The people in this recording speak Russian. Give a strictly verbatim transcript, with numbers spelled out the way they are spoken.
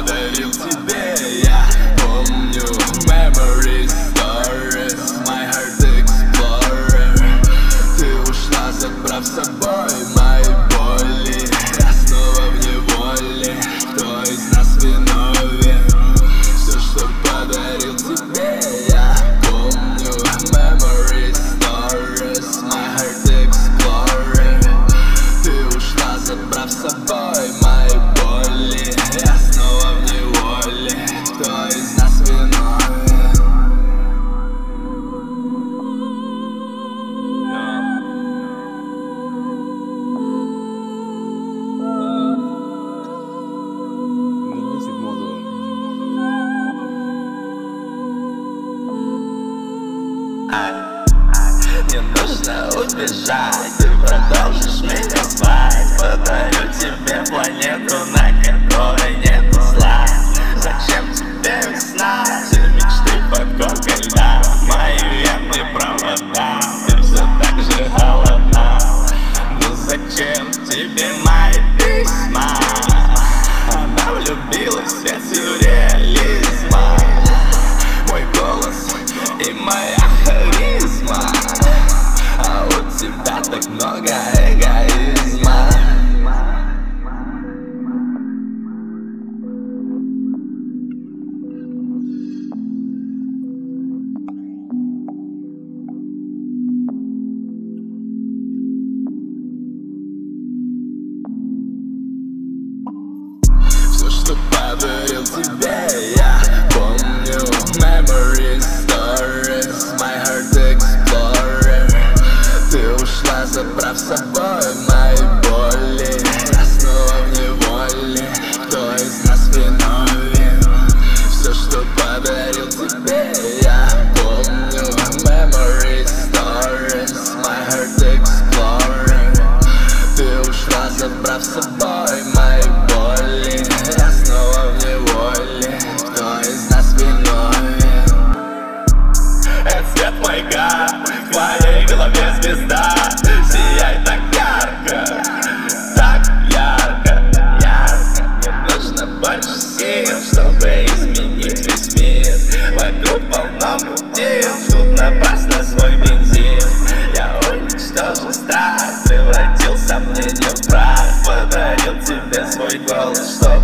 подарил тебе. Я помню memories, stories, my heart explorer. Ты ушла, забрав с собой мои боли. Я снова в неволе, кто из нас виновен? Все, что подарил тебе, я помню memories, stories, my heart explorer. Ты ушла, забрав с собой мои боли. Я снова в неволе, кто из нас виновен? Не нужно убежать, ты продолжишь меня звать. Подарю тебе планету, на которой нету зла. Зачем тебе весна? Все мечты под коркой льда. Мои вены провода, ты все так же холодна. Ну зачем тебе мои письма? Она влюбилась в свет сюрреализма. Мой голос и моя харизма, а у тебя так много эгоизма. Все, что подарил тебе, я помню memories, stories, my heart explorer. Ты ушла, забрав с собой мои боли. Я снова в неволе, кто из нас виновен? Все, что подарил тебе, я помню memories, stories, my heart explorer. Ты ушла, забрав с собой мои боли. Я снова в неволе, кто из нас виновен? Это свет маяка, в моей голове звезда. Сияй так ярко, так ярко, ярко. Не нужно больше сил, чтобы изменить весь мир. Вокруг полно мутил, тут напрасно свой бензин. Я уничтожил страх, превратил сомнения в прах. Подарил тебе свой голос, чтобы